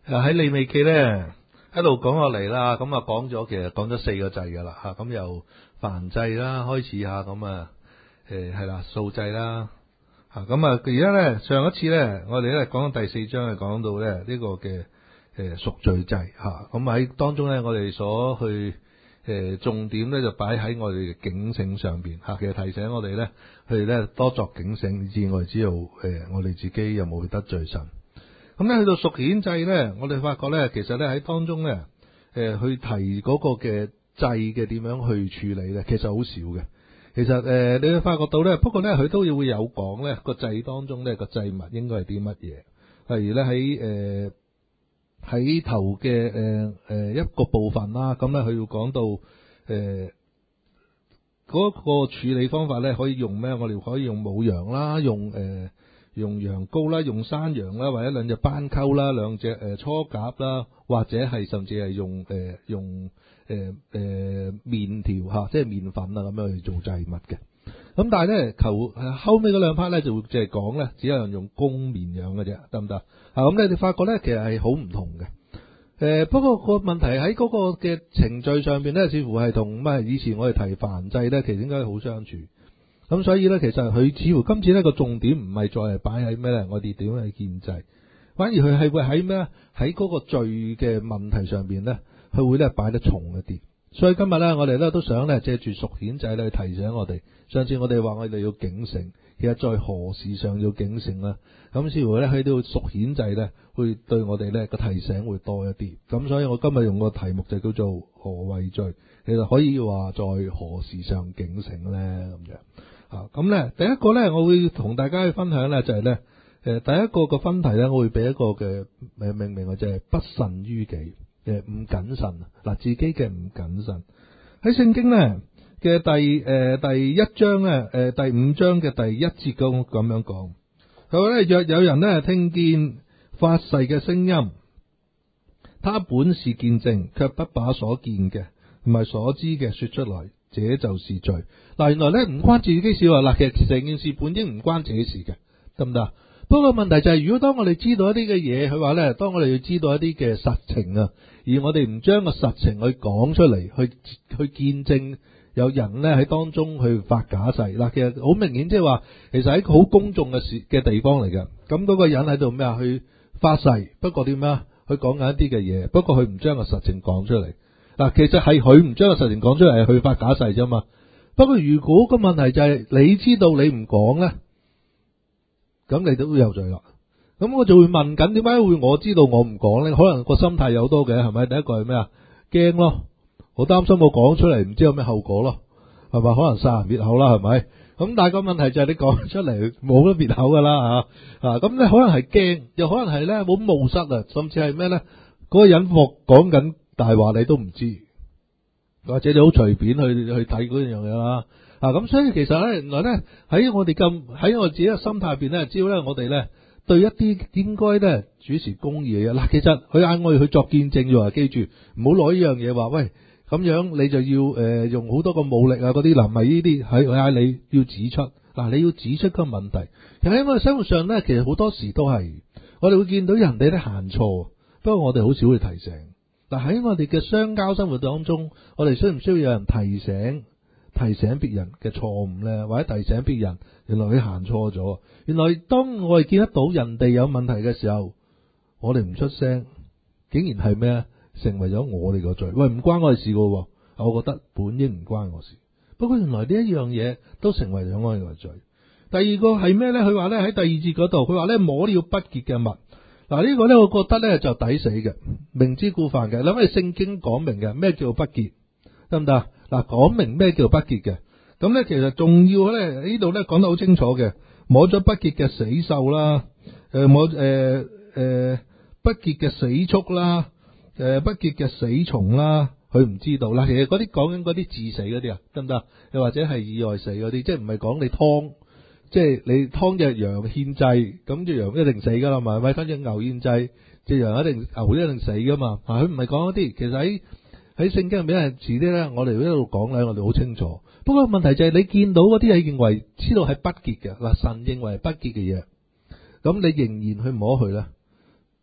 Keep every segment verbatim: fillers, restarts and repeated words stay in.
喺利未記咧一路講落嚟啦，咁啊講咗其實講咗四個祭噶啦吓，咁由燔祭啦開始吓，咁啊誒係啦素祭啦吓，咁啊而家咧上一次咧我哋咧講到第四章係講到咧呢個嘅誒贖罪祭吓，咁喺當中咧我哋所去誒重點咧就擺喺我哋嘅警醒上邊吓，其實提醒我哋咧去咧多作警醒，以至我哋知道誒我哋自己有冇去得罪神。咁咧去到贖愆祭咧，我哋發覺咧，其實咧喺當中咧，誒去提嗰個嘅祭嘅點樣去處理咧，其實好少嘅。其實誒，你會發覺到咧，不過咧佢都要會有講咧個祭當中咧個祭物應該係啲乜嘢。例如咧喺誒喺頭嘅誒誒一個部分啦，咁咧佢要講到誒嗰個處理方法咧，可以用咩？我哋可以用母羊啦，用誒。呃用羊羔啦，用山羊啦，或者兩隻斑鳩啦，兩隻誒雛鴿啦，或者係甚至係用誒、呃、用誒誒麵條吓，即係麵粉啊咁樣去做祭物嘅。咁但係咧，求後尾嗰兩 part 咧就即係講咧，只有用公綿羊嘅啫，得唔得啊？咁你哋發覺咧，其實係好唔同嘅。誒、呃，不過個問題喺嗰個嘅程序上邊咧，似乎係同咩以前我哋提燔祭咧，其實應該好相處。咁所以咧，其實佢似乎今次呢個重點唔係再係擺喺咩咧？我哋點樣去獻祭，反而佢係會喺咩？喺嗰個罪嘅問題上邊咧，佢會咧擺得重一啲。所以今日咧，我哋咧都想咧借住贖愆祭咧去提醒我哋。上次我哋話我哋要警醒，其實在何事上要警醒啦？咁似乎咧喺呢個贖愆祭咧，會對我哋咧個提醒會多一啲。咁所以我今日用個題目就叫做何謂罪？其實可以話在何事上警醒咧咁樣。啊，咁咧，第一個咧，我會同大家去分享咧，就係咧，誒，第一個個分題咧，我會俾一個嘅誒命名嘅，就係不慎於己，誒，唔謹慎嗱，自己嘅唔謹慎。喺聖經咧嘅第誒、呃、第一章咧，誒、呃、第五章嘅第一節咁咁樣講，佢話咧，若有人咧聽見發誓嘅聲音，他本是見證，卻不把所見嘅唔係所知嘅說出來，這就是罪。嗱，原來咧唔關自己事啊！嗱，其實成件事本應唔關自己事嘅，得唔得？不過問題就係、是，如果當我哋知道一啲嘅嘢，佢話咧，當我哋要知道一啲嘅實情啊，而我哋唔將個實情去講出嚟，去去見證有人咧喺當中去發假誓。嗱，其實好明顯，即係話，其實喺好公眾嘅事嘅地方嚟嘅。咁嗰個人喺度咩啊？去發誓，不過點啊？佢講緊一啲嘅嘢，不過佢唔將個實情講出嚟。嗱，其實係佢唔將個實情講出嚟，係去發假誓啫嘛。不過如果個問題就係你知道你唔講咧，咁你都會有罪啦。咁我就會問緊，點解會我知道我唔講咧？可能個心態有好多嘅，係咪？第一個係咩啊？驚咯，好擔心我講出嚟唔知有咩後果咯，係咪？可能殺人滅口啦，係咪？咁但係個問題就係你講出嚟冇得滅口噶啦吓啊！咁咧可能係驚，又可能係咧冇冒失啊，甚至係咩咧？嗰個人講講緊大話你都唔知。或者你好隨便去去睇嗰樣嘢啦，啊咁所以其實咧，原來咧喺我哋咁喺我自己嘅心態入邊咧，只要咧我哋咧對一啲應該咧主持公義嘅嘢，嗱，其實佢嗌我哋去作見證，要話記住唔好攞呢樣嘢話，喂咁樣你就要誒、呃、用好多個武力啊嗰啲，嗱咪呢啲喺嗌你要指出，嗱你要指出個問題。其實喺我哋生活上咧，其實好多時都係我哋會見到人哋咧行錯，不過我哋好少會提醒。嗱，喺我哋嘅相交生活當中，我哋需唔需要有人提醒提醒別人嘅錯誤咧，或者提醒別人原來佢行錯咗？原來當我哋見得到人哋有問題嘅時候，我哋唔出聲，竟然係咩啊？成為咗我哋個罪。喂，唔關我哋事噶，我覺得本應唔關我事。不過原來呢一樣嘢都成為咗我哋個罪。第二個係咩咧？佢話咧喺第二節嗰度，佢話咧摸了不潔嘅物。嗱，呢個咧，我覺得咧就抵死嘅，明知故犯嘅。諗起聖經講明嘅咩叫不潔，得唔得？嗱，講明咩叫不潔嘅，咁咧其實仲要咧呢度咧講得好清楚嘅，摸咗不潔嘅死獸啦，誒摸誒誒不潔嘅死畜啦，誒不潔嘅死蟲啦，佢唔知道啦。其實嗰啲講緊嗰啲致死嗰啲啊，得唔得？又或者係意外死嗰啲，即係唔係講你劏。即係你劏隻羊獻祭，咁隻羊一定死噶啦嘛，咪劏隻牛獻祭，隻羊一定牛一定死噶嘛。啊，佢唔係講嗰啲，其實喺喺聖經入面係遲啲咧，我哋一路講咧，我哋好清楚。不過問題就係你見到嗰啲係認為知道係不潔嘅，嗱神認為係不潔嘅嘢，咁你仍然去摸佢咧，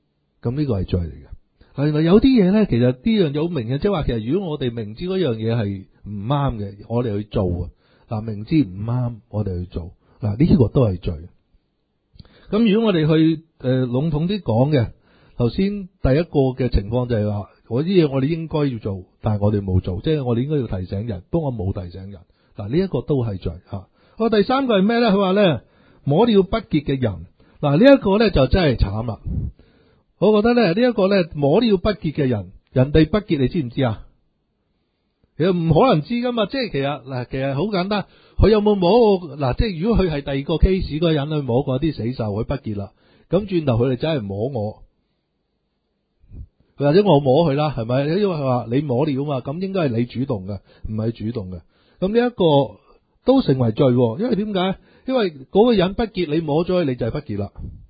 咁呢個係罪嚟嘅。原來有啲嘢咧，其實呢樣嘢好明嘅，即係話其實如果我哋明知嗰樣嘢係唔啱嘅，我哋去做啊，嗱，明知唔啱，我哋去做，嗱，呢個都係罪。咁如果我哋去誒籠統啲講嘅，頭先第一個嘅情況就係話，嗰啲嘢我哋應該要做，但係我哋冇做，即係我哋應該要提醒人，不過我冇提醒人，嗱，呢一個都係罪吓。好，第三個係咩咧？佢話咧，摸了不潔嘅人，嗱，呢一個咧就真係慘啦。我覺得咧呢一個咧摸了不潔嘅人，人哋不潔你知唔知啊？其實唔可能知噶嘛，即係其實嗱，其實好簡單，佢有冇摸過嗱？即係如果佢係第二個 case 嗰個人去摸過啲死獸，佢不潔啦，咁轉頭佢哋真係摸我，或者我摸佢啦，係咪？因為佢話你摸了嘛，咁應該係你主動嘅，唔係主動嘅。咁呢一個都成為罪，因為點解？因為嗰個人不潔，你摸咗佢，你就係不潔啦。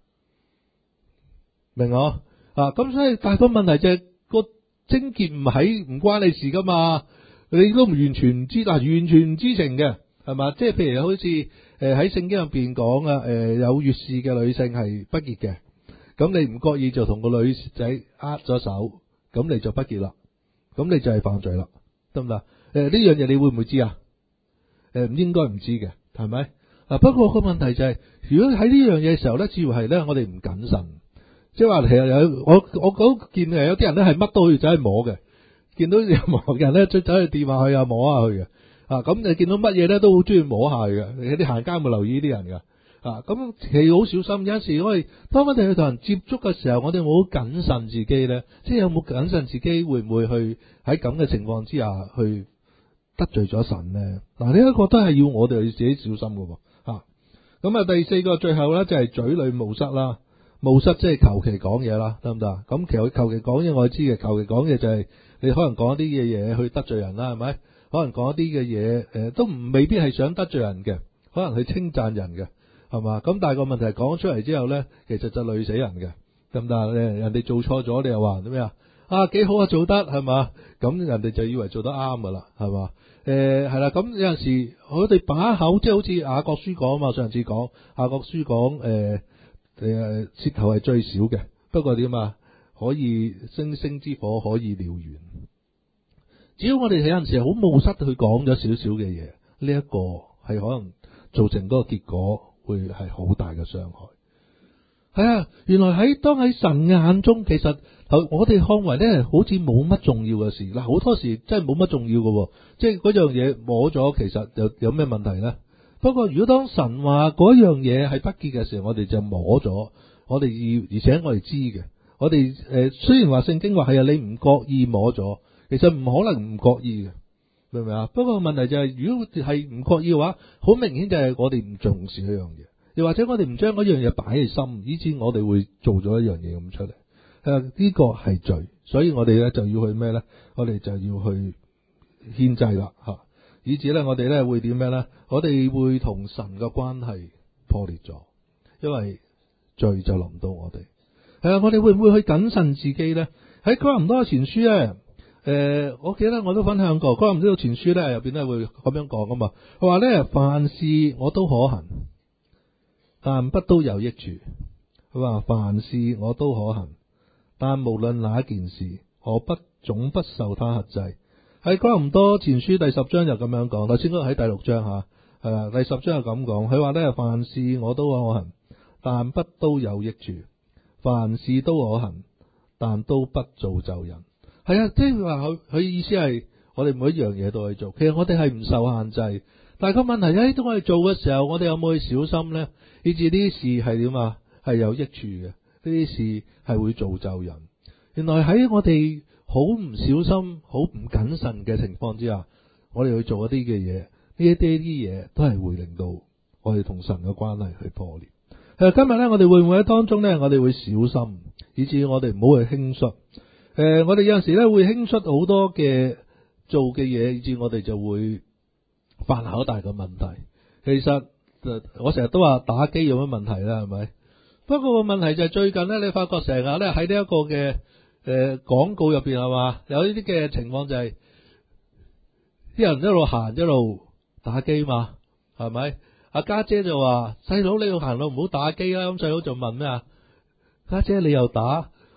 明我啊？咁所以但係個問題就係、是、個貞潔唔喺，唔關你事噶嘛，你都唔完全唔知，但係完全唔知情嘅，係嘛？即係譬如好似誒喺聖經入邊講啊，誒、呃、有月事嘅女性係不潔嘅，咁你唔覺意就同個女仔握咗手，咁你就不潔啦，咁你就係犯罪啦，得唔得？誒呢樣嘢你會唔會知啊？誒、呃、唔應該唔知嘅，係咪？啊不過個問題就係、是，如果喺呢樣嘢嘅時候咧，似乎係咧我哋唔謹慎。即係話其實有我我嗰見誒有啲人咧係乜都要走去摸嘅，見到任何人咧走走去掂下佢啊，摸下佢嘅啊，咁你見到乜嘢咧都好中意摸下佢嘅。有啲行街有冇留意呢啲人噶啊？咁其實好小心，有陣時我哋當我哋去同人接觸嘅時候，我哋冇謹慎自己咧，即係有冇謹慎自己會唔會去喺咁嘅情況之下去得罪咗神咧？嗱，呢一個都係要我哋自己小心噶喎啊！咁啊，第四個最後咧就係嘴裏冒失啦。冒失即係求其講嘢啦，得唔得？咁其實求其講嘢我知嘅，求其講嘢就係你可能講一啲嘅嘢去得罪人啦，係咪？可能講一啲嘅嘢，誒都唔未必係想得罪人嘅，可能去稱讚人嘅，係嘛？咁但係個問題係講出嚟之後咧，其實就累死人嘅，得唔得？誒人哋做錯咗，你又話咩啊？啊幾好啊，做得係嘛？咁人哋就以為做得啱噶啦，係嘛？誒係啦，咁有陣時我哋把口即係好似雅各書講啊嘛，上次講雅各書講誒。呃誒，舌頭係最少嘅，不過點啊？可以星星之火可以燎原。只要我哋有陣時好冒失去講咗少少嘅嘢，呢、這、一個係可能造成嗰個結果會係好大嘅傷害。係啊，原來喺當喺神眼中，其實我哋看為咧，好似冇乜重要嘅事。嗱，好多時真係冇乜重要嘅，即係嗰樣嘢摸咗，其實有有咩問題咧？不過如果當神話嗰樣嘢係不潔嘅時候，我哋就摸咗，我哋要而且我哋知嘅，我哋誒、呃、雖然話聖經話係啊，你唔覺意摸咗，其實唔可能唔覺意嘅，明唔明啊？不過問題就係、是、如果係唔覺意嘅話，好明顯就係我哋唔重視嗰樣嘢，又或者我哋唔將嗰樣嘢擺喺心，以致我哋會做咗一樣嘢咁出嚟。誒呢個係罪，所以我哋咧就要去咩咧？我哋就要去獻祭啦吓。以至咧，我哋咧會點樣咧？我哋會同神嘅關係破裂咗，因為罪就臨到我哋。係啊，我哋會唔會去謹慎自己咧？喺哥林多前書咧，誒、呃，我記得我都分享過，哥林多前書咧入邊咧會咁樣講噶嘛。佢話咧，凡事我都可行，但不都有益處。佢話凡事我都可行，但無論哪一件事，我不總不受他轄制。喺哥林多前書第十章就咁樣講，頭先嗰個喺第六章吓，係啊，第十章就咁講，佢話咧，凡事我都可行，但不都有益處；凡事都可行，但都不造就人。係啊，即係話佢佢意思係我哋每一樣嘢都可以做，其實我哋係唔受限制，但係個問題喺當我哋做嘅時候，我哋有冇去小心咧？以至呢啲事係點啊？係有益處嘅，呢啲事係會造就人。原來喺我哋好唔小心、好唔謹慎嘅情況之下，我哋去做一啲嘅嘢，呢一啲啲嘢都係會令到我哋同神嘅關係去破裂。誒，今日咧，我哋會唔會喺當中咧，我哋會小心，以至我哋唔好去輕率。誒、呃，我哋有陣時咧會輕率好多嘅做嘅嘢，以至我哋就會犯好大嘅問題。其實，我成日都話打機有乜問題啦，係咪？不過個問題就係最近咧，你發覺成日咧喺呢一個嘅。誒，廣告入邊係嘛，有呢啲嘅情況就係、是、啲人一路行一路打機嘛，係咪？阿家姐就話細佬，你要行路唔好打機啦。咁細佬就問咩啊？家姐你又打，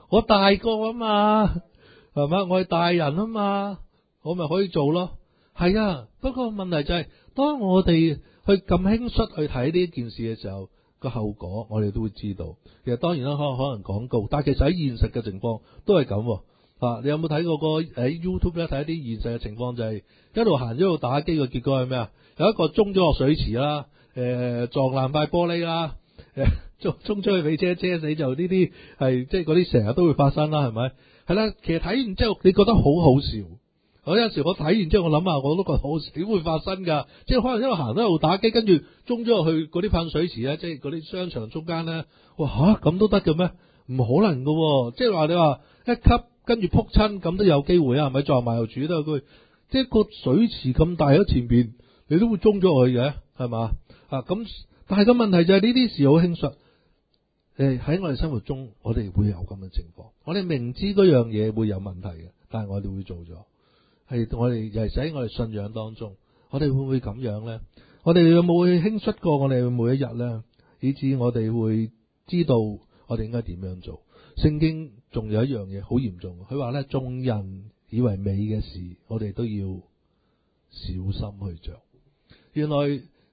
我大個啊嘛，係嘛？我係大人啊嘛，我咪可以做咯。係啊，不過問題就係、是，當我哋去咁輕率去睇呢件事嘅時候，個後果我哋都會知道。其實當然啦，可能可能廣告，但係其實喺現實嘅情況都係咁。啊，你有冇睇過個喺 YouTube 咧睇一啲現實嘅情況，就係、是、一路行一路打機嘅結果係咩啊？有一個衝咗落水池啦，誒、呃、撞爛塊玻璃啦，誒衝衝出去俾車車死，就呢啲係即係嗰啲成日都會發生啦，係咪？係啦，其實睇完之後你覺得好好笑。我有陣時我睇完之後我諗下，我都覺得好少會發生㗎，即係可能一路行一路打機，跟住衝咗落去嗰啲噴水池咧，即係嗰啲商場中間咧，哇嚇咁都得嘅咩？唔可能㗎，即係話你話一級跟住撲親咁都有機會啊，係咪撞埋又住都有機會？即係個水池咁大喺前邊，你都會衝咗落去嘅，係嘛？啊咁，但係個問題就係呢啲事好輕率。誒喺我哋生活中，我哋會有咁嘅情況。我哋明知嗰樣嘢會有問題嘅，但係我哋會做咗。係我哋尤其喺我哋信仰當中，我哋會唔會咁樣咧？我哋有冇會輕率過我哋每一日咧？以至我哋會知道我哋應該點樣做。聖經仲有一樣嘢好嚴重，佢話咧，眾人以為美嘅事，我哋都要小心去做。原來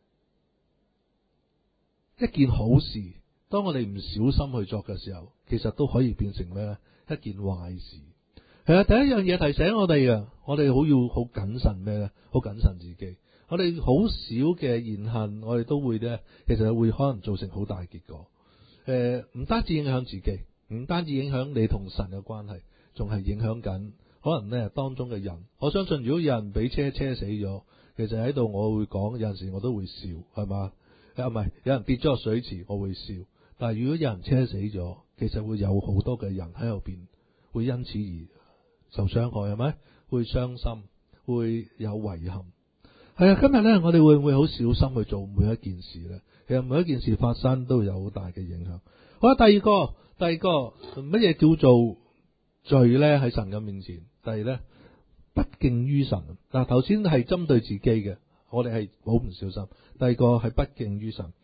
一件好事，當我哋唔小心去做嘅時候，其實都可以變成咩咧？一件壞事。係啊，第一樣嘢提醒我哋嘅，我哋好要好謹慎咩咧？好謹慎自己。我哋好少嘅言行，我哋都會咧，其實會可能造成好大結果。誒、呃，唔單止影響自己，唔單止影響你同神嘅關係，仲係影響緊可能咧當中嘅人。我相信如果有人俾車車死咗，其實喺度我會講，有陣時我都會笑，係嘛？啊，唔係，有人跌咗落水池，我會笑。但係如果有人車死咗，其實會有好多嘅人喺後邊會因此而受傷害，係咪？會傷心，會有遺憾。係啊，今日咧，我哋會唔會好小心去做每一件事咧？其實每一件事發生都會有好大嘅影響。好啦，第二個，第二個乜嘢叫做罪咧？喺神嘅面前，第二咧，不敬於神。嗱，頭先係針對自己嘅，我哋係好唔小心。第二個係不敬於神。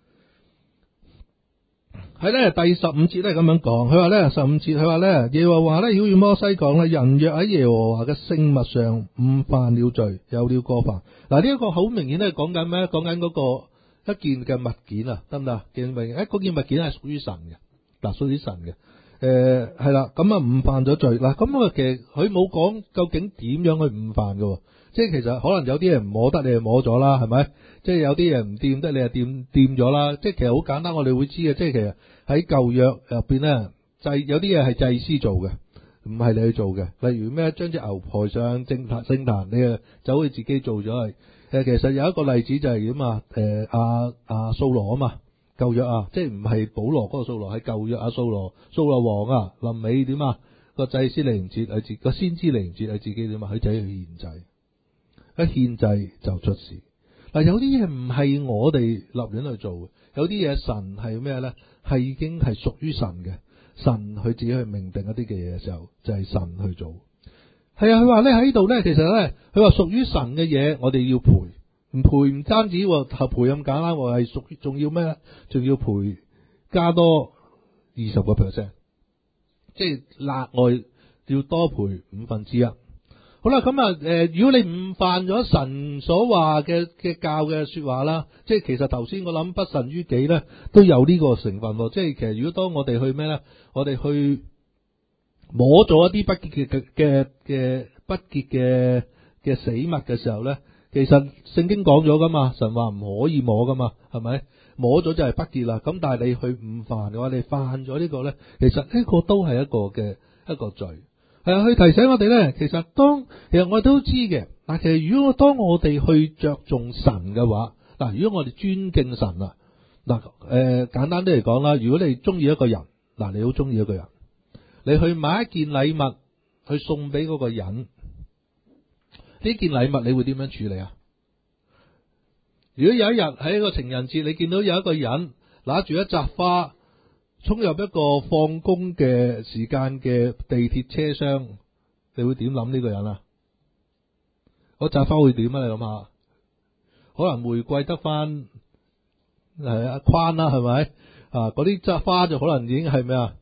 係咧，第十五節咧咁樣講，佢話咧十五節，佢話咧耶和華咧曉諭摩西講咧，人若喺耶和華嘅聖物上誤犯了罪，有了過犯。嗱，呢一個好明顯咧講緊咩？講緊嗰個一件嘅物件啊，得唔得？件物件，誒，嗰件物件係屬於神嘅，嗱，屬於神嘅。誒，係啦，咁啊誤犯咗罪。嗱，咁啊其實佢冇講究竟點樣去誤犯嘅，即係其實可能有啲嘢唔摸得，你就摸咗啦，係咪？即係有啲嘢唔掂得，你就掂掂咗啦。即係其實好簡單，我哋會知嘅。即係其實喺舊約入邊咧，祭有啲嘢係祭司做嘅，唔係你去做嘅。例如咩，將隻牛抬上正壇聖壇，你啊走去自己做咗係。誒，其實有一個例子就係點啊？誒，阿阿掃羅啊嘛，舊約啊，即係唔係保羅嗰個掃羅，係舊約阿掃羅，掃羅王啊，臨尾點啊？個祭司嚟唔切，係自個先知嚟唔切，係自己點啊？佢仔去獻祭，一獻祭就出事。嗱，有啲嘢唔係我哋立亂去做嘅，有啲嘢神係咩咧？係已經係屬於神嘅，神佢自己去命定一啲嘅嘢嘅時候，就係、是、神去做。係啊，佢話咧喺呢度咧，其實咧，佢話屬於神嘅嘢，我哋要賠，唔賠唔單止喎，賠咁簡單喎，係屬於仲要咩咧？仲要賠加多二十個 percent， 即係額外要多賠五分之一。好啦，咁啊，誒，如果你誤犯咗神所話嘅嘅教嘅說話啦，即係其實頭先我諗不慎於己咧，都有呢個成分喎。即係其實如果當我哋去咩咧，我哋去摸咗一啲不潔嘅嘅嘅不潔嘅嘅死物嘅時候咧，其實聖經講咗噶嘛，神話唔可以摸噶嘛，係咪？摸咗就係不潔啦。咁但係你去誤犯嘅話，你犯咗呢個咧，其實呢個都係一個嘅一個罪。係啊，去提醒我哋咧，其實當其實我哋都知嘅，但其實如果當我哋去着重神嘅話，嗱，如果我哋尊敬神啦，嗱，誒，簡單啲嚟講啦，如果你中意一個人，嗱，你好中意一個人，你去買一件禮物去送俾嗰個人，呢件禮物你會點樣處理啊？如果有一日喺一個情人節，你見到有一個人拿住一扎花，衝入一個放工嘅時間嘅地鐵車廂，你會點諗呢個人啊？嗰扎花會點啊？你諗下，可能玫瑰得翻係一框啦，係咪啊？嗰啲扎花就可能已經係咩啊？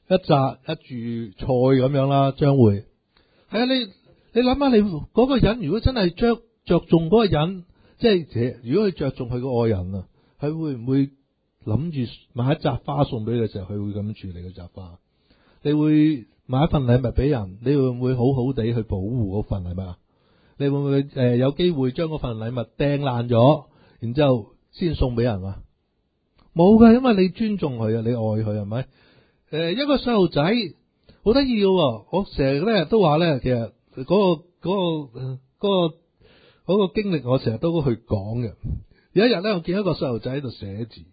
一紮一住菜咁樣啦，將會係啊！你你諗下，你嗰個人如果真係着着重嗰個人，即係如果佢着重佢個愛人啊，佢會唔會諗住買一紮花送俾佢嘅時候，佢會咁樣處理嗰紮花？你會買一份禮物俾人，你會唔會好好地去保護嗰份禮物啊？你會唔會誒、呃、有機會將嗰份禮物掟爛咗，然之後先送俾人啊？冇㗎，因為你尊重佢啊，你愛佢係咪？誒、呃，一個細路仔好得意嘅，我成日咧都話咧，其實嗰、嗰個、嗰個、嗰個、嗰個經歷，我成日都去講嘅。有一日咧，我見一個細路仔喺度寫字，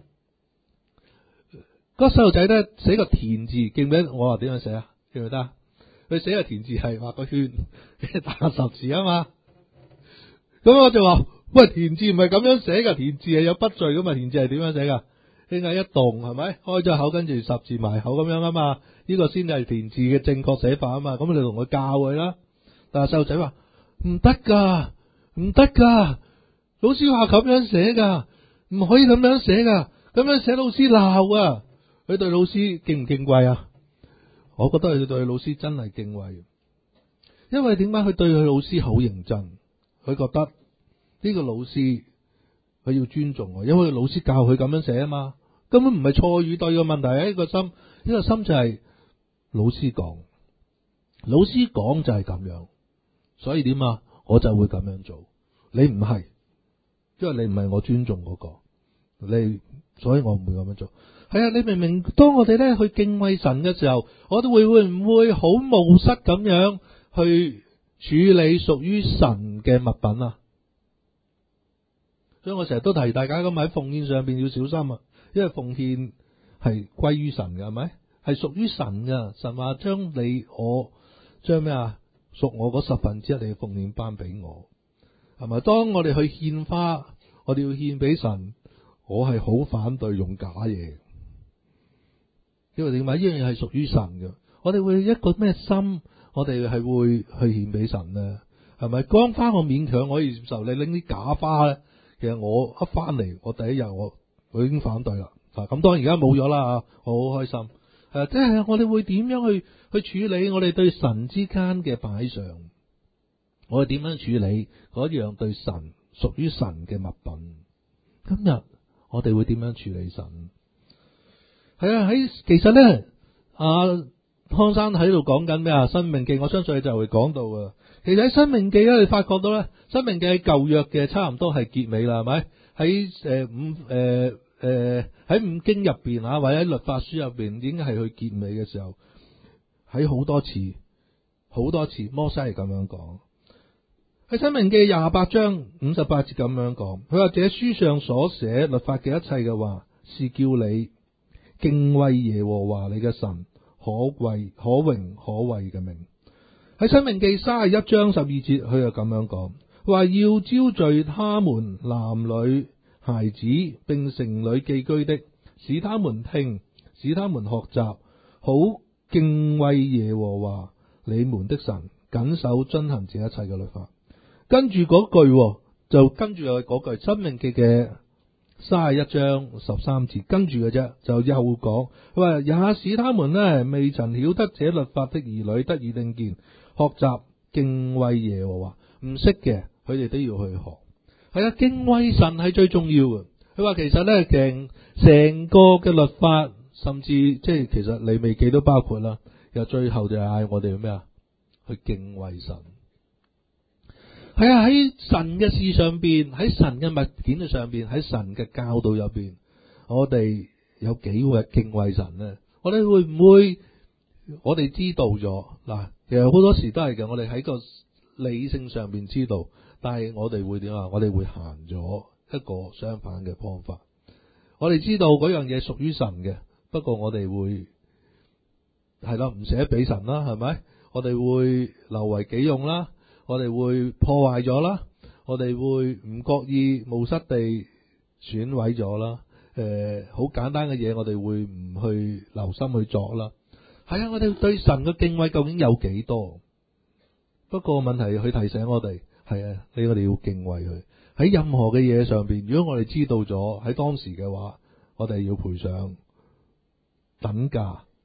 嗰個細路仔咧寫個田字，記唔記得我話點樣寫啊？記唔記得啊？佢寫個田字係畫個圈，打十字啊嘛。咁我就話：喂，田字唔係咁樣寫噶，田字係有筆序噶嘛，田字係點樣寫噶？輕輕一動係咪？開咗口，跟住十字埋口咁樣啊嘛。呢個先係田字嘅正確寫法啊嘛。咁你同佢教佢啦。但係細路仔話唔得噶，唔得噶，老師話咁樣寫噶，唔可以咁樣寫噶，咁樣寫老師鬧啊。佢對老師敬唔敬畏啊？我覺得佢對老師真係敬畏，因為點解佢對佢老師好認真？佢覺得呢個老師佢要尊重我，因為老師教佢咁樣寫啊嘛，根本唔係錯與對嘅問題。喺呢個心，呢個心就係老師講，老師講就係咁樣，所以點啊？我就會咁樣做。你唔係，因為你唔係我尊重嗰個，你，所以我唔會咁樣做。係啊，你明明當我哋咧去敬畏神嘅時候，我哋會會唔會好冒失咁樣去處理屬於神嘅物品啊？所以我成日都提大家咁喺奉獻上邊要小心啊，因為奉獻係歸於神嘅，係咪？係屬於神噶。神話將你我將咩啊？屬我嗰十分之一你嘅奉獻頒俾我，係咪？當我哋去獻花，我哋要獻俾神，我係好反對用假嘢。因為點解？呢樣嘢係屬於神嘅，我哋會一個咩心，我哋係會去獻俾神呢？係咪？光花我勉強可以接受，你拎啲假花咧，其實我一翻嚟，我第一日我我已經反對啦。啊，咁當然而家冇咗啦，我好開心。誒、啊，即係我哋會點樣去去處理我哋對神之間嘅擺上？我哋點樣處理嗰樣對神屬於神嘅物品？今日我哋會點樣處理神？係啊，喺其實咧，阿湯生喺度講緊咩啊？申命記，我相信佢就會講到啊。其實喺申命記咧，你發覺到咧，申命記喺舊約嘅差唔多係結尾啦，係咪？喺誒五誒誒喺五經入邊啊，或者喺律法書入邊，已經係去結尾嘅時候，喺好多次好多次，摩西係咁樣講。喺申命記廿八章五十八節咁樣講，佢話：這書上所寫律法嘅一切嘅話，是叫你敬畏耶和華你嘅神，可畏可榮可畏嘅名。喺申命記三十一章十二節，佢就咁樣講，話要招聚他們男女孩子並城裏寄居的，使他們聽，使他們學習，好敬畏耶和華你們的神，謹守遵行這一切嘅律法。跟住嗰句就跟住又嗰句申命記嘅三十一章十三節，跟住嘅啫，就又講，佢話也使他們呢未曾曉得這律法的兒女得以聽見，學習敬畏耶和華。唔識嘅，佢哋都要去學。係啊，敬畏神係最重要嘅。佢話其實咧，成成個嘅律法，甚至即係其實利未記都包括啦。又最後就係嗌我哋咩啊？去敬畏神。係啊，喺神嘅事上邊，喺神嘅物件嘅上邊，喺神嘅教導入邊，我哋有幾會敬畏神呢？我哋會唔會？我哋知道咗嗱，其實好多時都係嘅。我哋喺個理性上邊知道，但係我哋會點啊？我哋會行咗一個相反嘅方法。我哋知道嗰樣嘢屬於神嘅，不過我哋會係啦，唔捨得俾神啦，係咪？我哋會留為己用啦。我哋會破壞咗啦，我哋會唔覺意冒失地損毀咗啦。誒、呃，好簡單嘅嘢，我哋會唔去留心去做啦。係啊，我哋對神嘅敬畏究竟有幾多？不過問題佢提醒我哋，係啊，你我哋要敬畏佢。喺任何嘅嘢上邊，如果我哋知道咗喺當時嘅話，我哋要賠上等價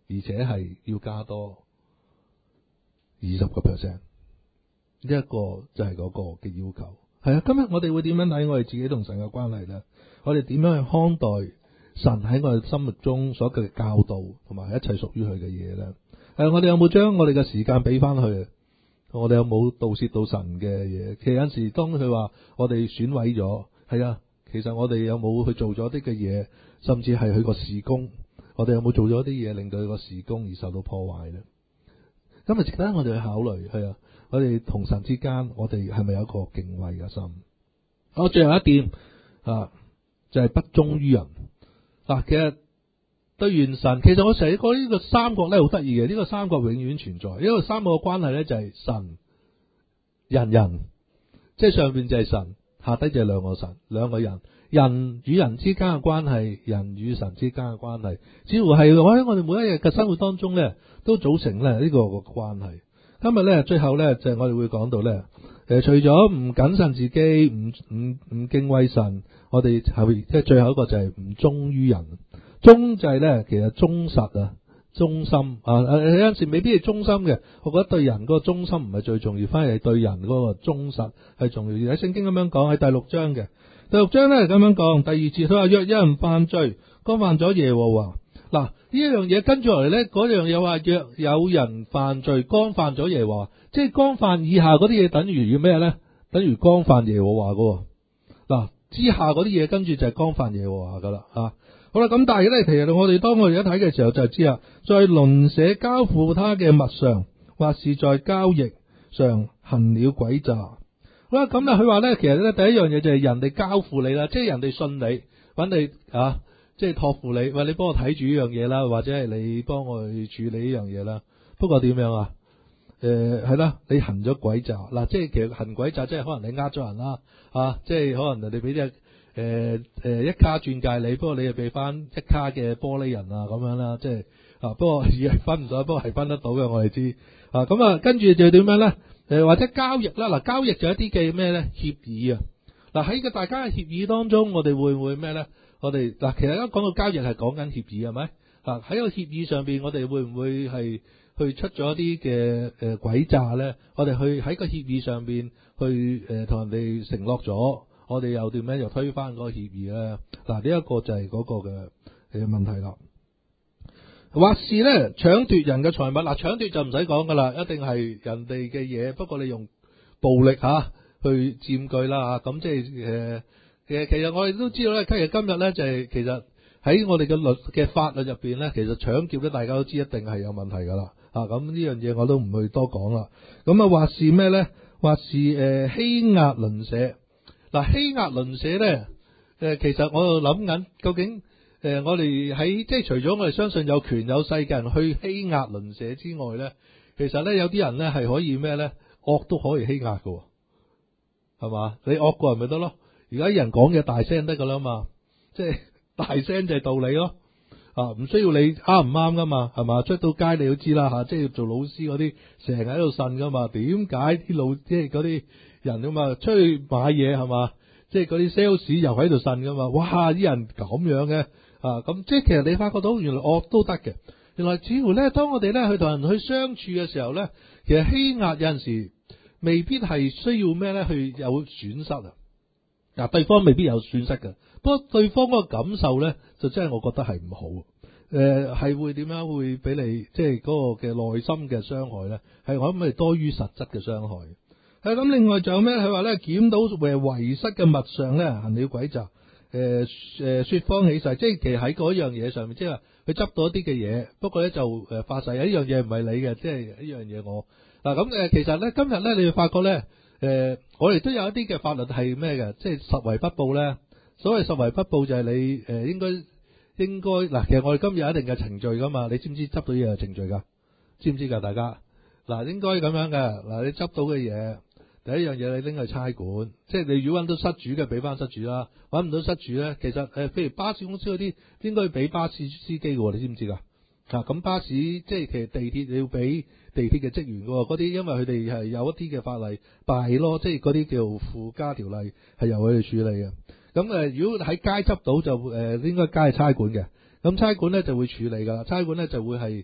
而且係要加多二十個 percent。呢一個就係嗰個嘅要求。係啊，今日我哋會點樣睇我哋自己同神嘅關係呢？我哋點樣去看待神喺我哋心目中所嘅教導同埋一切屬於佢嘅嘢呢？誒，我哋有冇將我哋嘅時間俾翻佢？我哋有冇盜竊到神嘅嘢？其實有陣時當佢話我哋損毀咗，係啊，其實我哋有冇去做咗啲嘅嘢，甚至係佢個事工，我哋有冇做咗啲嘢令到佢個事工而受到破壞呢？今日值得我哋去考慮，係啊，我哋同神之間，我哋係咪有一個敬畏嘅心？我最後一點啊，就係、是、不忠於人。嗱、啊，其實對完神，其實我成日講呢個三角咧好得意嘅，呢、這個三角永遠存在，因為三個嘅關係咧就係神、人、人，即係上邊就係神，下低就係兩個神、兩個人，人與人之間嘅關係，人與神之間嘅關係，似乎係我喺我哋每一日嘅生活當中咧，都組成咧呢個個關係。今日咧最後咧就係我哋會講到咧，誒，除咗唔謹慎自己，唔唔唔敬畏神，我哋係即係最後一個就係唔忠於人。忠就係咧，其實忠實啊，忠心啊，有陣時未必係忠心嘅。我覺得對人嗰個忠心唔係最重要，反而係對人嗰個忠實係重要。喺聖經咁樣講，喺第六章嘅第六章咧咁樣講，第二節佢話若有人犯罪，干犯咗耶和華。嗱，呢一樣嘢跟住落嚟咧，嗰樣嘢話若有人犯罪，干犯咗耶和華，即係干犯以下嗰啲嘢，等於要咩咧？等於干犯耶和華噶。嗱，之下嗰啲嘢跟住就係干犯耶和華噶啦啊。好啦，咁但係咧，其實我哋當我哋一睇嘅時候就知啦，在鄰舍交付他嘅物上，或是在交易上行了詭詐。好啦，咁啊，佢話咧，其實咧第一樣嘢就係人哋交付你啦，即係人哋信你，揾你啊，即係託付你，喂，你幫我睇住呢樣嘢啦，或者係你幫我去處理呢樣嘢啦。不過點樣啊？誒係啦，你行咗詭詐嗱，即係其實行詭詐，即係可能你呃咗人啦，啊，即係可能人哋俾隻。誒誒、呃，一卡鑽戒你，不過你又俾翻一卡嘅玻璃人啊，咁樣啦，即係啊，不過而係分唔到，不過係分得到嘅，我哋知啊。咁啊，跟住就點樣咧？誒、呃，或者交易啦，嗱，交易就一啲嘅咩咧？協議啊，嗱，喺個大家嘅協議當中，我哋會唔會咩咧？我哋嗱，其實一講到交易係講緊協議係咪？啊，喺個協議上邊，我哋會唔會係去出咗一啲嘅誒詭詐咧？我哋去喺個協議上邊去誒同、呃、人哋承諾咗。我哋又點樣又推翻嗰個協議咧？嗱，呢一個就係嗰個嘅誒問題啦。或是咧搶奪人嘅財物，嗱，搶奪就唔使講噶啦，一定係人哋嘅嘢。不過你用暴力吓、啊、去佔據啦吓，咁即係誒誒，其實我哋都知道咧，今日今日咧就係、是、其實喺我哋嘅律嘅法律入邊咧，其實搶劫咧大家都知一定係有問題噶啦啊。咁呢樣嘢我都唔去多講啦。咁啊，或是咩咧？或是誒、呃、欺壓鄰舍。嗱，欺壓鄰舍咧，誒，其實我諗緊，究竟誒，我哋喺即係除咗我哋相信有權有勢嘅人去欺壓鄰舍之外咧，其實咧有啲人咧係可以咩咧，惡都可以欺壓㗎，係嘛？你惡過人咪得咯？而家啲人講嘢大聲得噶啦嘛，即係大聲就係道理咯，啊，唔需要你啱唔啱噶嘛，係嘛？出到街你都知啦吓，即係做老師嗰啲成日喺度呻噶嘛，點解啲老即係嗰啲？人噶嘛，出去買嘢係嘛，即係嗰啲 sales 又喺度呻噶嘛，哇！啲人咁樣嘅啊，咁即係其實你發覺到原來惡都得嘅，原來似乎咧，當我哋咧去同人去相處嘅時候咧，其實欺壓有陣時未必係需要咩咧去有損失啊，嗱，對方未必有損失嘅，不過對方嗰個感受咧就真係我覺得係唔好，誒、呃、係會點樣會俾你即係嗰個嘅內心嘅傷害咧，係我諗係多於實質嘅傷害。係咁，另外仲有咩？佢話咧，撿到為遺失嘅物上咧，行了詭詐。誒、呃、誒，說謊起誓，即係其實喺嗰樣嘢上面，即係話佢執到一啲嘅嘢，不過咧就誒發誓，呢樣嘢唔係你嘅，即係呢樣嘢我嗱咁誒。其實咧今日咧，你會發覺咧，誒、呃，我哋都有一啲嘅法律係咩嘅？即係實為不報咧。所謂實為不報就係你誒、呃，應該應該嗱，其實我哋今日有一定嘅程序噶嘛。你知唔知執到嘢有程序噶？知唔知噶？大家嗱，應該咁樣嘅嗱，你執到嘅嘢。第一樣嘢你拎去差館，即係你如果揾到失主嘅，俾翻失主啦；揾唔到失主咧，其實誒，譬如巴士公司嗰啲，應該俾巴士司機嘅，你知唔知噶？啊，咁巴士即係其實地鐵你要俾地鐵嘅職員嘅，嗰啲因為佢哋係有一啲嘅法例弊咯，即係嗰啲叫附加條例係由佢哋處理嘅。咁誒，如果喺街執到就誒，應該街係差館嘅。咁差館咧就會處理噶啦，差館咧就會係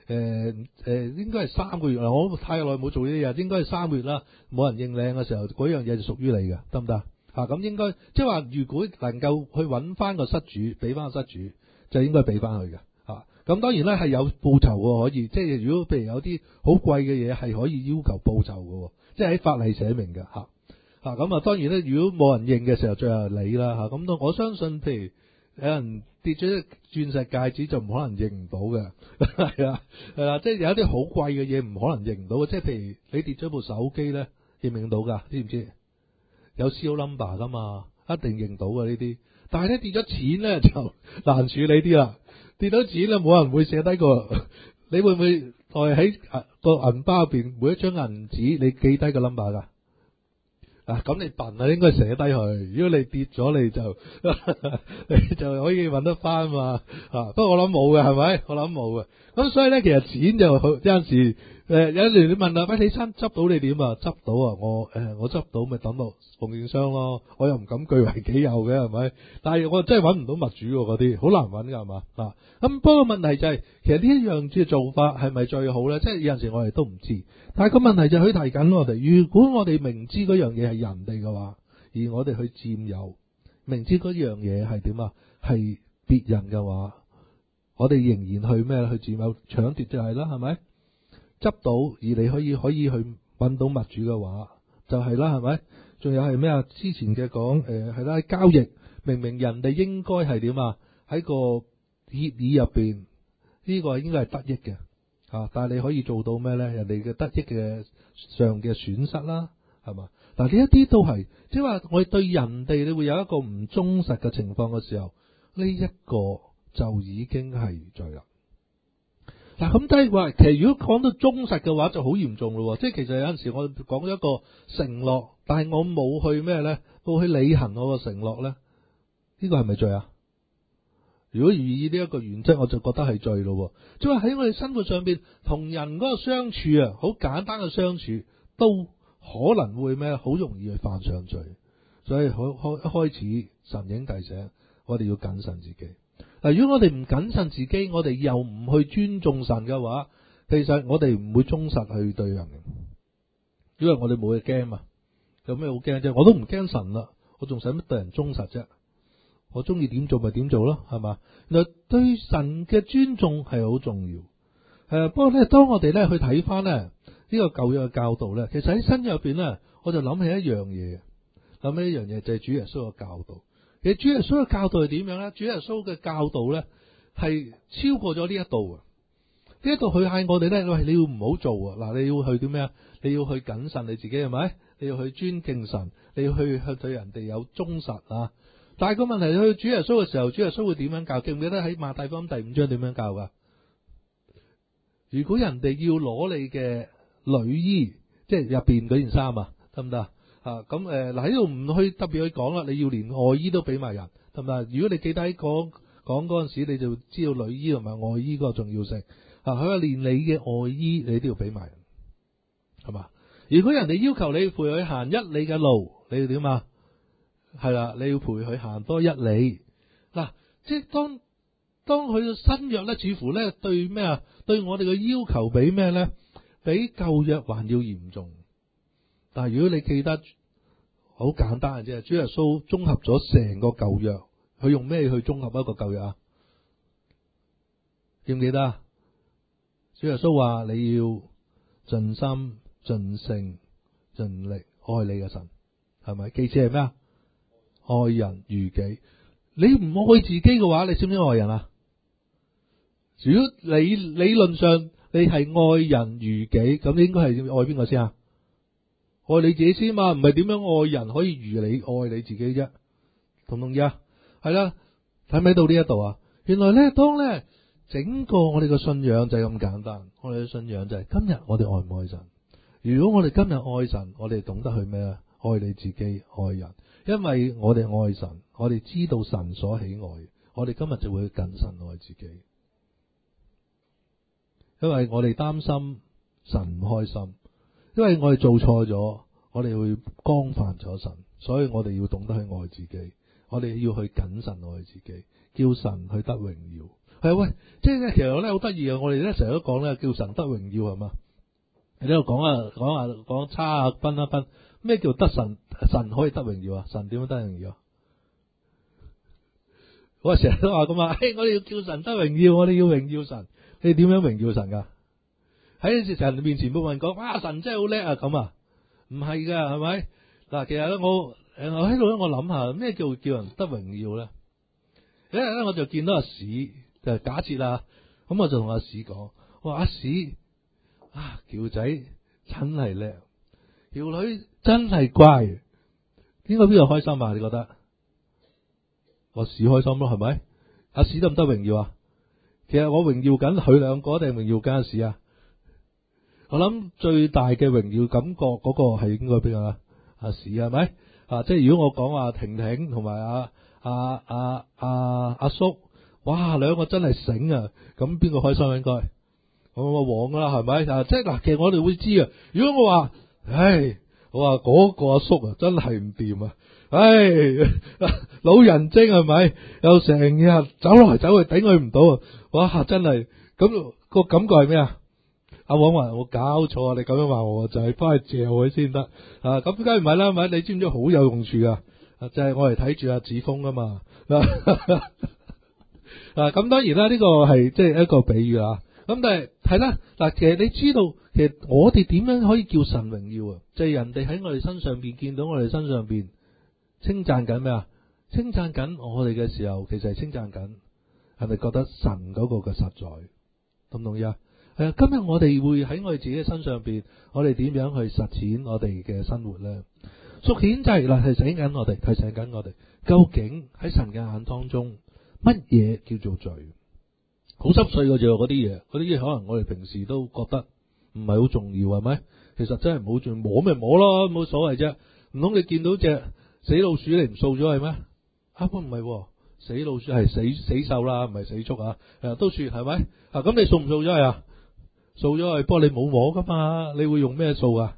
誒誒，應該係三個月啦。我太耐冇做呢啲嘢，應該係三個月啦。冇人認領嘅時候，嗰樣嘢就屬於你嘅，得唔得？嚇咁應該即係話，如果能夠去揾翻個失主，俾翻個失主，就應該俾翻佢嘅嚇。咁當然咧係有報酬嘅，可以即係如果譬如有啲好貴嘅嘢係可以要求報酬嘅，即係喺法例寫明嘅嚇嚇。咁啊當然咧，如果冇人認嘅時候，最後係你啦嚇。咁我相信譬如有人跌咗隻鑽石戒指就唔可能認唔到嘅，係啊係啊，即係有一啲好貴嘅嘢唔可能認唔到嘅，即係譬如你跌咗部手機咧，認唔認到㗎？知唔知？有 serial number 噶嘛，一定認到嘅呢啲。但係咧跌咗錢咧就難處理啲啦。跌到錢咧冇人會寫低個，你會唔會袋喺個銀包入邊每一張銀紙你記低個 number 㗎？啊，咁你笨啊，應該寫低佢。如果你跌咗，你就你就可以揾得翻嘛。啊，不過我諗冇嘅，係咪？我諗冇嘅。咁所以咧，其實錢就好有陣時，誒、呃、有陣時你問啦，喂，你執執到你點啊？執到啊，我誒、呃、我執到咪等落奉獻箱咯。我又唔敢據為己有嘅，係咪？但係我真係揾唔到物主嗰啲，好難揾㗎，係嘛？啊，咁不過問題就係、是，其實呢一樣嘅做法係咪最好咧？即係有陣時我哋都唔知。但係個問題就係佢提緊我哋，如果我哋明知嗰樣嘢係人哋嘅話，而我哋去佔有，明知嗰樣嘢係點啊？係別人嘅話，我哋仍然去咩？去佔有搶奪就係啦，係咪？執到而你可以可以去揾到物主嘅話，就係啦，係咪？仲有係咩啊？之前嘅講誒係啦，交易明明人哋應該係點啊？喺個協議入邊，呢個應該係得益嘅。啊！但係你可以做到咩咧？人哋嘅得益嘅上嘅損失啦，係嘛？但係呢一啲都係，即係話我哋對人哋你會有一個唔忠實嘅情況嘅時候，呢一個就已經係罪啦。嗱，咁即係話，其實如果講到忠實嘅話，就好嚴重咯。即係其實有陣時我講咗一個承諾，但係我冇去咩咧，冇去履行我個承諾咧，呢個係咪罪啊？如果以呢一個原則，我就覺得係罪咯。即係話喺我哋生活上邊同人嗰個相處啊，好簡單嘅相處都可能會咩，好容易去犯上罪。所以開開一開始神已經提醒我哋要謹慎自己。嗱，如果我哋唔謹慎自己，我哋又唔去尊重神嘅話，其實我哋唔會忠實去對人嘅，因為我哋冇嘢驚嘛。有咩好驚啫？我都唔驚神啦，我仲使乜對人忠實啫？我中意點做咪點做咯，係嘛？嗱，對神嘅尊重係好重要。誒、呃，不過咧，當我哋咧去睇翻咧呢個舊約嘅教導咧，其實喺新約入邊咧，我就諗起一樣嘢，諗起一樣嘢就係主耶穌嘅教導。其實主耶穌嘅教導係點樣咧？主耶穌嘅教導咧係超過咗呢一度啊！呢一度佢嗌我哋咧，喂，你要唔好做啊！嗱，你要去啲咩啊？你要去謹慎你自己係咪？你要去尊敬神，你要去去對人哋有忠實啊！但係個問題，去主耶穌嘅時候，主耶穌會點樣教？記唔記得喺馬太福音第五章點樣教噶？如果人哋要攞你嘅內衣，即係入邊嗰件衫啊，得唔得啊？咁誒，嗱喺度唔去特別去講啦。你要連外衣都俾埋人，得唔得？如果你記得喺講講嗰陣時，你就知道內衣同埋外衣嗰個重要性。啊，佢話連你嘅外衣你都要俾埋人，係嘛？如果人哋要求你陪佢行一里嘅路，你要點啊？係啦，你要陪佢行多一里。嗱，即係當當佢嘅新約咧，似乎咧對咩啊？對我哋嘅要求比咩咧？比舊約還要嚴重。但係如果你記得，好簡單嘅啫，主耶穌綜合咗成個舊約，佢用咩去綜合一個舊約啊？記唔記得啊？主耶穌話你要盡心、盡性、盡力愛你嘅神，係咪？其次係咩啊？愛人如己。你唔愛自己嘅話，你識唔識愛人啊？如果你理論上你係愛人如己，咁你應該係愛邊個先啊？愛你自己先嘛，唔係點樣愛人可以如你愛你自己啫？同唔同意啊？係啦，睇唔睇到呢一度啊？原來咧，當咧整個我哋嘅信仰就係咁簡單。我哋嘅信仰就係今日我哋愛唔愛神？如果我哋今日愛神，我哋懂得去咩啊？愛你自己，愛人。因為我哋愛神，我哋知道神所喜愛，我哋今日就會謹慎愛自己。因為我哋擔心神唔開心，因為我哋做錯咗，我哋會干犯咗神，所以我哋要懂得去愛自己，我哋要去謹慎愛自己，叫神去得榮耀。 係喂，即係咧，其實咧好得意啊！我哋咧成日都講咧，叫神得榮耀係嘛？你喺度講啊，講下講叉啊，分一分，咩叫得神？神可以得榮耀啊？神點樣得榮耀？我成日都話咁啊，誒，我哋要叫神得榮耀，我哋要榮耀神。你點樣榮耀神噶？喺神面前冇人講，哇，神真係好叻啊！咁啊，唔係噶，係咪？嗱，其實咧，我誒，我喺度咧，我諗下咩叫叫人得榮耀咧？有一日咧，我就見到阿史，就假設啦，咁我就同阿史講，我話阿史啊，喬仔真係叻，喬女真係乖，應該邊個開心啊？你覺得？我史開心咯，係咪？阿史得唔得榮耀啊？其實我榮耀緊佢兩個定榮耀緊阿史啊？我諗最大嘅榮耀感覺嗰個係應該邊個啊？阿史係咪？啊，即係如果我講話婷婷同埋阿阿阿阿阿叔，哇，兩個真係醒啊！咁邊個開心應該？我我黃噶啦，係咪？啊，即係嗱，其實我哋會知啊。如果我話，唉，我話嗰個阿叔啊，真係唔掂啊！唉，老人精係咪？又成日走來走去，頂佢唔到啊！哇，真係咁個感覺係咩啊？阿黃話我搞錯啊！你咁樣話我就係翻去借佢先得啊！咁梗係唔係啦？係咪？你知唔知好有用處噶？啊，就係我嚟睇住阿子峰啊嘛！啊，咁當然啦，呢個係即係一個比喻啊。咁但係係啦，嗱，其實你知道，其實我哋點樣可以叫神榮耀啊？就係人哋喺我哋身上邊見到我哋身上邊稱讚緊咩啊？稱讚緊我哋嘅時候，其實係稱讚緊，係咪覺得神嗰個嘅實在？同唔同意啊？係啊，今日我哋會喺我哋自己嘅身上邊，我哋點樣去實踐我哋嘅生活咧？屬顯就係嗱，提醒緊我哋，提醒緊我哋，究竟喺神嘅眼當中，乜嘢叫做罪？好濕碎嘅就嗰啲嘢，嗰啲嘢可能我哋平時都覺得唔係好重要，係咪？其實真係唔好重要，摸咪摸咯，冇所謂啫。唔通你見到隻死老鼠你唔掃咗係咩？啊，唔係，死老鼠係死死獸啦，唔係死畜啊，誒都算係咪？啊，咁你掃唔掃咗係啊？掃咗係，不過你冇摸噶嘛，你會用咩掃啊？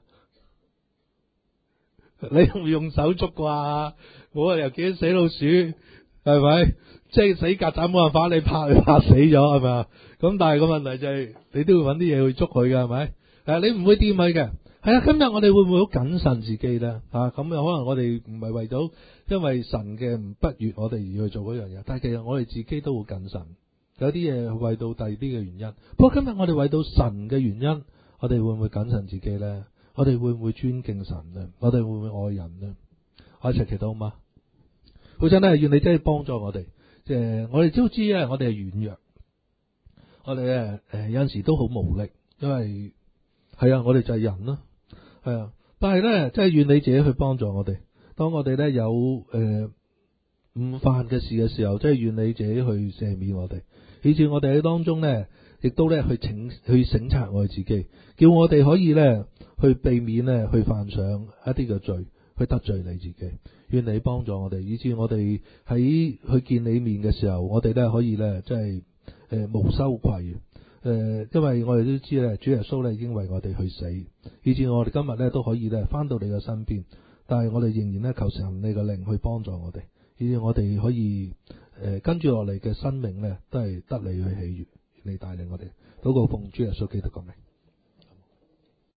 你會用手捉啩？冇啊，又見到死老鼠係咪？即係死曱甴冇辦法，你拍你拍死咗係咪啊？咁但係個問題就係、是、你都要揾啲嘢去捉佢嘅係咪？誒，你唔會掂佢嘅。係啊，今日我哋會唔會好謹慎自己咧？啊，咁又可能我哋唔係為咗因為神嘅唔不悅我哋而去做嗰樣嘢，但係其實我哋自己都會謹慎。有啲嘢為到第二啲嘅原因。不過今日我哋為到神嘅原因，我哋會唔會謹慎自己咧？我哋會唔會尊敬神咧？我哋會唔會愛人咧？我一齊祈禱好嗎？好真咧，願你真係幫助我哋。即係我哋都知咧，我哋係軟弱，我哋咧誒有陣時都好無力，因為係啊，我哋就係人咯，係啊。但係咧，即係願你自己去幫助我哋。當我哋咧有誒誤犯嘅事嘅時候，即係願你自己去赦免我哋，以至我哋喺當中咧，亦都咧去請去省察我哋自己，叫我哋可以咧去避免咧去犯上一啲嘅罪，去得罪你自己。願你幫助我哋，以至我哋喺去見你面嘅時候，我哋咧可以咧即係誒無羞愧誒、呃，因為我哋都知咧，主耶穌咧已經為我哋去死，以至我哋今日咧都可以咧翻到你嘅身邊。但係我哋仍然咧求神你嘅靈去幫助我哋，以至我哋可以誒、呃、跟住落嚟嘅生命咧都係得你去喜悅，你帶領我哋禱告奉主耶穌基督嘅名。